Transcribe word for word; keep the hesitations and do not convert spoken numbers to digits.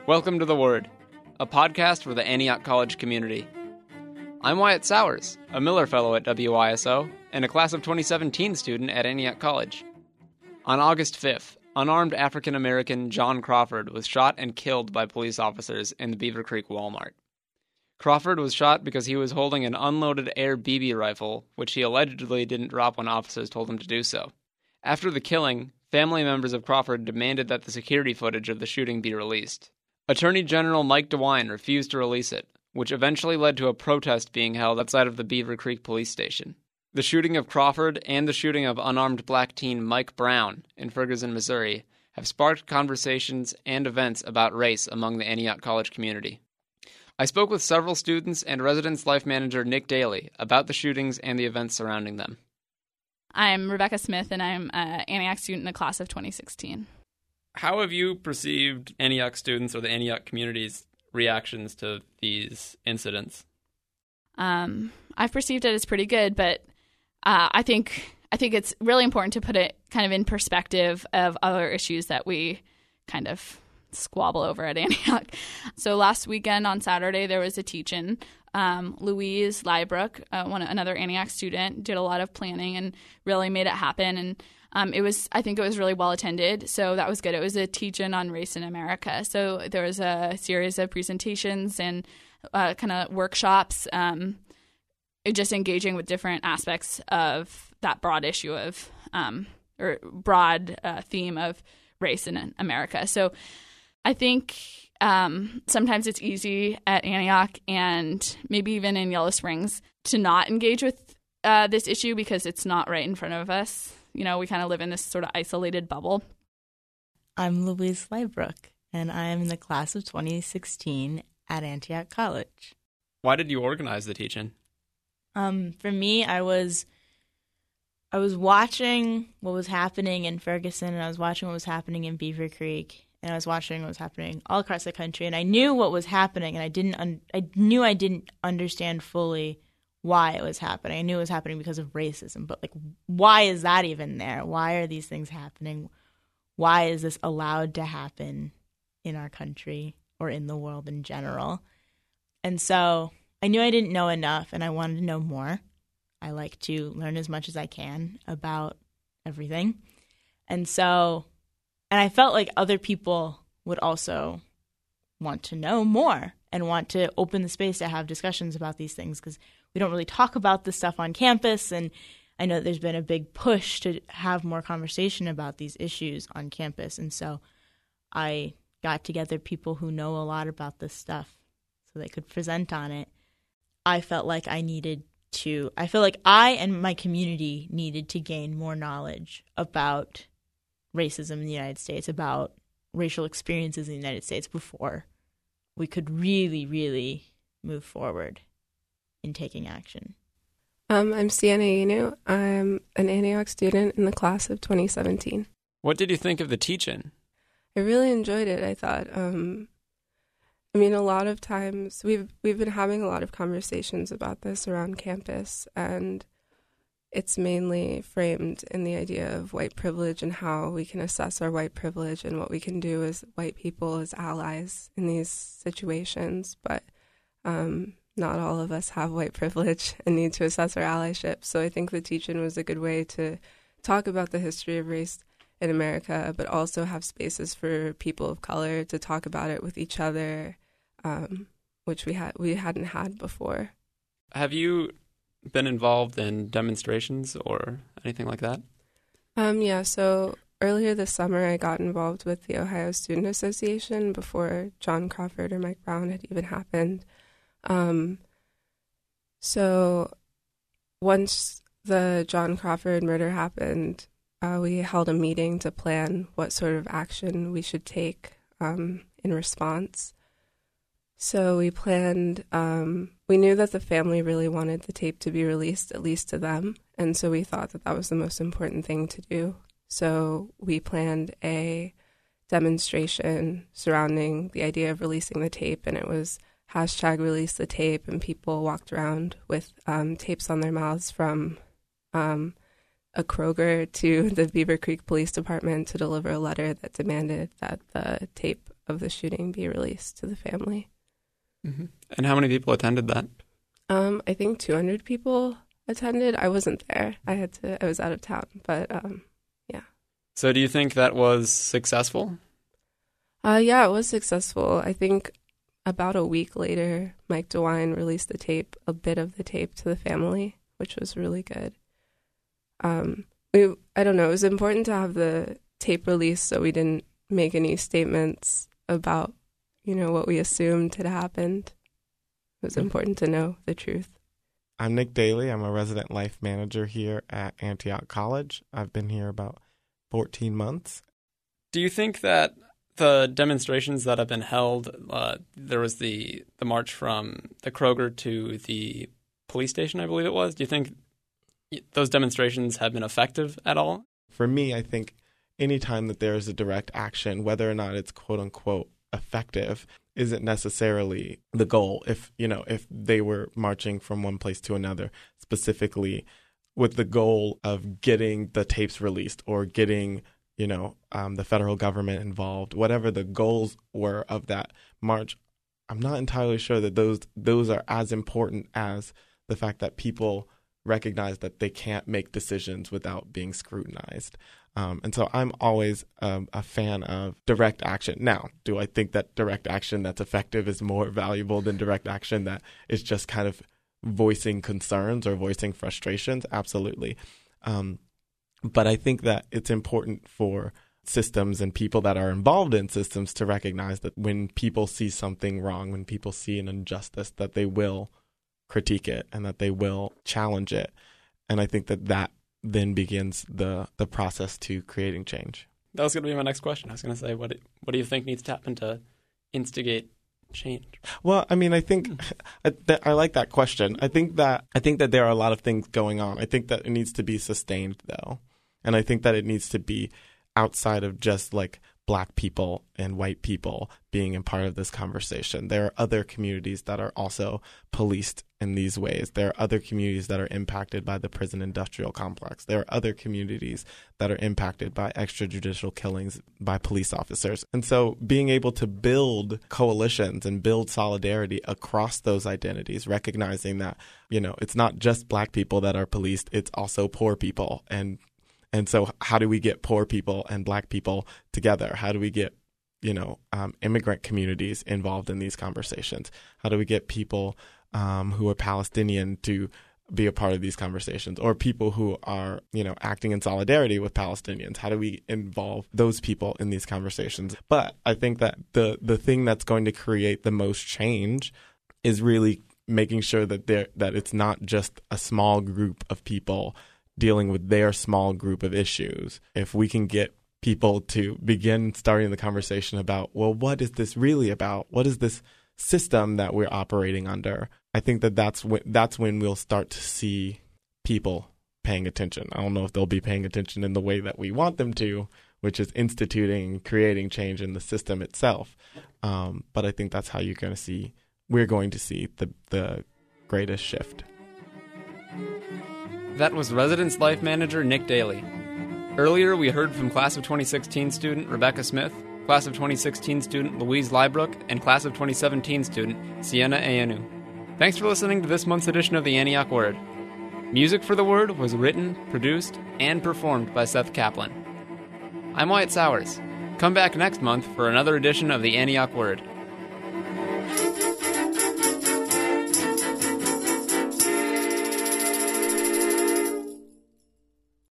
Welcome to The Word, a podcast for the Antioch College community. I'm Wyatt Sowers, a Miller Fellow at W I S O and a class of twenty seventeen student at Antioch College. On August fifth, unarmed African-American John Crawford was shot and killed by police officers in the Beaver Creek Walmart. Crawford was shot because he was holding an unloaded air B B rifle, which he allegedly didn't drop when officers told him to do so. After the killing, family members of Crawford demanded that the security footage of the shooting be released. Attorney General Mike DeWine refused to release it, which eventually led to a protest being held outside of the Beaver Creek police station. The shooting of Crawford and the shooting of unarmed black teen Mike Brown in Ferguson, Missouri, have sparked conversations and events about race among the Antioch College community. I spoke with several students and Residence Life Manager Nick Daly about the shootings and the events surrounding them. I'm Rebecca Smith, and I'm an Antioch student in the class of twenty sixteen. How have you perceived Antioch students or the Antioch community's reactions to these incidents? Um, I've perceived it as pretty good, but uh, I think I think it's really important to put it kind of in perspective of other issues that we kind of squabble over at Antioch. So last weekend on Saturday, there was a teach-in. Um, Louise Liebrook, uh, one another Antioch student, did a lot of planning and really made it happen. And um, it was, I think, it was really well attended. So that was good. It was a teach-in on race in America. So there was a series of presentations and uh, kind of workshops, um, just engaging with different aspects of that broad issue of um, or broad uh, theme of race in America. So I think um, sometimes it's easy at Antioch and maybe even in Yellow Springs to not engage with uh, this issue because it's not right in front of us. You know, we kind of live in this sort of isolated bubble. I'm Louise Liebrook, and I am in the class of twenty sixteen at Antioch College. Why did you organize the teach-in? Um, for me, I was I was watching what was happening in Ferguson, and I was watching what was happening in Beaver Creek, and I was watching what was happening all across the country, and I knew what was happening, and I didn't. Un- I knew I didn't understand fully why it was happening. I knew it was happening because of racism, but like, why is that even there? Why are these things happening? Why is this allowed to happen in our country or in the world in general? And so I knew I didn't know enough, and I wanted to know more. I like to learn as much as I can about everything. And so, and I felt like other people would also want to know more and want to open the space to have discussions about these things because we don't really talk about this stuff on campus. And I know there's been a big push to have more conversation about these issues on campus. And so I got together people who know a lot about this stuff so they could present on it. I felt like I needed to, I feel like I and my community needed to gain more knowledge about racism in the United States, about racial experiences in the United States before we could really, really move forward in taking action. Um, I'm Sienna Inu. I'm an Antioch student in the class of twenty seventeen. What did you think of the teach-in? I really enjoyed it, I thought. Um, I mean, a lot of times we've we've been having a lot of conversations about this around campus, and it's mainly framed in the idea of white privilege and how we can assess our white privilege and what we can do as white people, as allies in these situations. But um, not all of us have white privilege and need to assess our allyship. So I think the teach-in was a good way to talk about the history of race in America, but also have spaces for people of color to talk about it with each other, um, which we had we hadn't had before. Have you been involved in demonstrations or anything like that? Um, yeah, so earlier this summer I got involved with the Ohio Student Association before John Crawford or Mike Brown had even happened. Um, so once the John Crawford murder happened, uh, we held a meeting to plan what sort of action we should take um, in response. So we planned, um, we knew that the family really wanted the tape to be released, at least to them, and so we thought that that was the most important thing to do. So we planned a demonstration surrounding the idea of releasing the tape, and it was hashtag release the tape, and people walked around with um, tapes on their mouths from um, a Kroger to the Beaver Creek Police Department to deliver a letter that demanded that the tape of the shooting be released to the family. Mm-hmm. And how many people attended that? Um, I think two hundred people attended. I wasn't there. I had to. I was out of town, but um, yeah. So do you think that was successful? Uh, yeah, it was successful. I think about a week later, Mike DeWine released the tape, a bit of the tape to the family, which was really good. Um, we, I don't know, it was important to have the tape released so we didn't make any statements about, you know, what we assumed had happened. It was important to know the truth. I'm Nick Daly. I'm a resident life manager here at Antioch College. I've been here about fourteen months. Do you think that the demonstrations that have been held, uh, there was the, the march from the Kroger to the police station, I believe it was. Do you think those demonstrations have been effective at all? For me, I think anytime that there is a direct action, whether or not it's quote unquote effective, isn't necessarily the goal. If, you know, if they were marching from one place to another, specifically with the goal of getting the tapes released or getting, you know, um, the federal government involved, whatever the goals were of that march, I'm not entirely sure that those those are as important as the fact that people recognize that they can't make decisions without being scrutinized. Um, and so I'm always um, a fan of direct action. Now, do I think that direct action that's effective is more valuable than direct action that is just kind of voicing concerns or voicing frustrations? Absolutely. Um, but I think that it's important for systems and people that are involved in systems to recognize that when people see something wrong, when people see an injustice, that they will critique it and that they will challenge it. And I think that that then begins the the process to creating change. That was going to be my next question. I was going to say, what do, what do you think needs to happen to instigate change? Well, I mean, I think I, that, I like that question. I think that I think that there are a lot of things going on. I think that it needs to be sustained, though, and I think that it needs to be outside of just like Black people and white people being a part of this conversation. There are other communities that are also policed in these ways. There are other communities that are impacted by the prison industrial complex. There are other communities that are impacted by extrajudicial killings by police officers. And so being able to build coalitions and build solidarity across those identities, recognizing that, you know, it's not just Black people that are policed, it's also poor people. And And so how do we get poor people and Black people together? How do we get, you know, um, immigrant communities involved in these conversations? How do we get people um, who are Palestinian to be a part of these conversations, or people who are, you know, acting in solidarity with Palestinians? How do we involve those people in these conversations? But I think that the the thing that's going to create the most change is really making sure that there that it's not just a small group of people dealing with their small group of issues. If we can get people to begin starting the conversation about, well, what is this really about? What is this system that we're operating under? I think that that's when, that's when we'll start to see people paying attention. I don't know if they'll be paying attention in the way that we want them to, which is instituting, creating change in the system itself. Um, but I think that's how you're going to see, we're going to see the, the greatest shift. That was Residence Life Manager Nick Daly. Earlier, we heard from Class of twenty sixteen student Rebecca Smith, Class of twenty sixteen student Louise Liebrook, and Class of twenty seventeen student Sienna Ayanu. Thanks for listening to this month's edition of the Antioch Word. Music for the Word was written, produced, and performed by Seth Kaplan. I'm Wyatt Sowers. Come back next month for another edition of the Antioch Word.